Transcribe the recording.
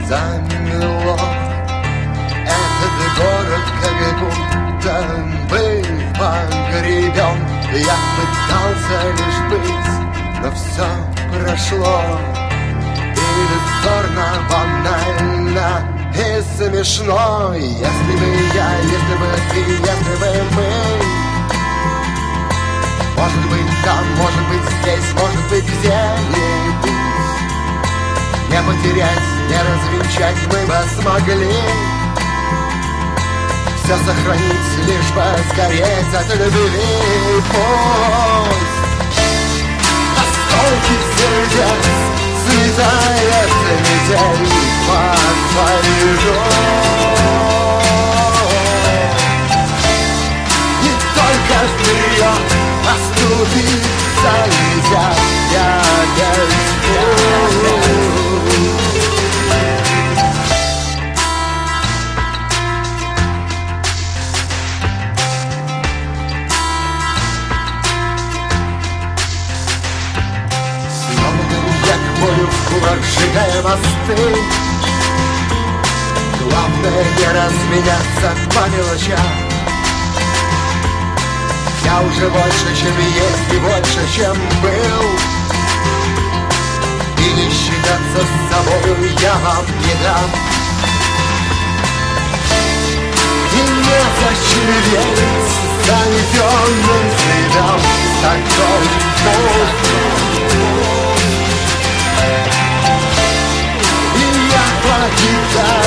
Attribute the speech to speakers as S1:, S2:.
S1: замело. Этот город как будто был погребен. Я пытался лишь быть, но все прошло. Иллюзорно, банально и смешно. Если бы я, если бы ты, если бы мы, может быть там, может быть здесь, может быть где-нибудь, не потерять, не развенчать мы бы смогли. Все сохранить, лишь бы сгореть от любви. Пусть осколки сердец слетает метель по асфальту. Не только вперед оступиться нельзя, я опять в кулак, сжигая мосты. Главное не разменяться по мелочам. Я уже больше, чем есть, и больше, чем был. И не считаться с собой я вам не дам. И не зачем верить заметенным следам. Такой путь. Погибать